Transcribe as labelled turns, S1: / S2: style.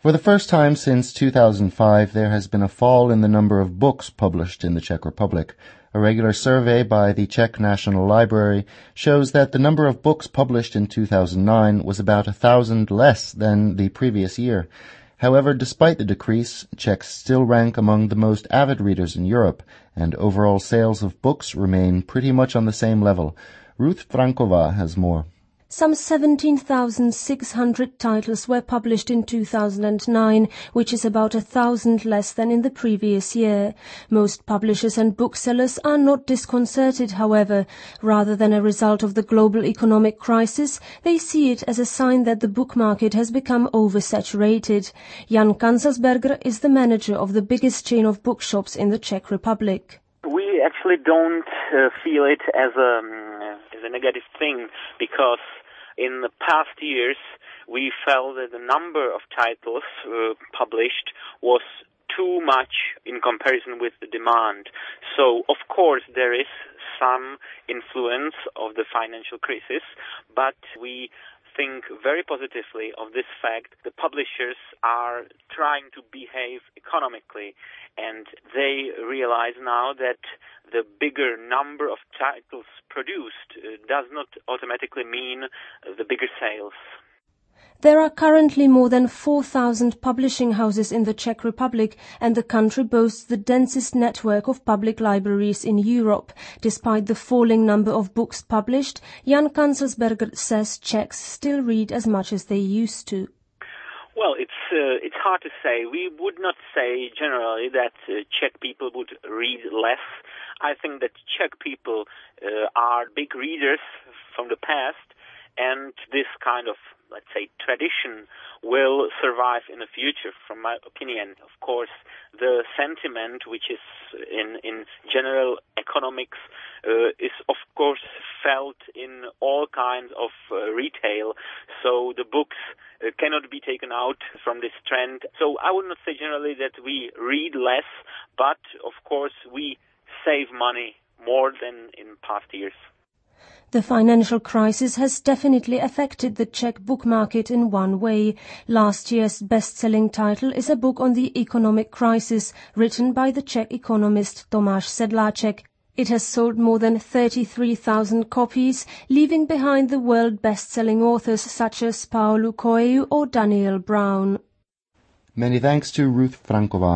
S1: For the first time since 2005, there has been a fall in the number of books published in the Czech Republic. A regular survey by the Czech National Library shows that the number of books published in 2009 was about 1,000 less than the previous year. However, despite the decrease, Czechs still rank among the most avid readers in Europe, and overall sales of books remain pretty much on the same level. Ruth Frankova has more.
S2: Some 17,600 titles were published in 2009, which is about 1,000 less than in the previous year. Most publishers and booksellers are not disconcerted, however. Rather than a result of the global economic crisis, they see it as a sign that the book market has become oversaturated. Jan Kanzelsberger is the manager of the biggest chain of bookshops in the Czech Republic.
S3: We actually don't feel it as a negative thing, because in the past years we felt that the number of titles published was too much in comparison with the demand. So, of course, there is some influence of the financial crisis, but we think very positively of this fact. The publishers are trying to behave economically, and they realize now that the bigger number of titles produced does not automatically mean the bigger sales.
S2: There are currently more than 4,000 publishing houses in the Czech Republic, and the country boasts the densest network of public libraries in Europe. Despite the falling number of books published, Jan Kanzelsberger says Czechs still read as much as they used to.
S3: Well, it's hard to say. We would not say generally that Czech people would read less. I think that Czech people are big readers from the past, and this kind of, let's say, tradition will survive in the future, from my opinion. Of course, the sentiment, which is in general economics, is of course felt in all kinds of retail, so the books cannot be taken out from this trend. So I would not say generally that we read less, but of course we save money more than in past years.
S2: The financial crisis has definitely affected the Czech book market in one way. Last year's best-selling title is a book on the economic crisis, written by the Czech economist Tomáš Sedláček. It has sold more than 33,000 copies, leaving behind the world best-selling authors such as Paulo Coelho or Daniel Brown.
S1: Many thanks to Ruth Frankova.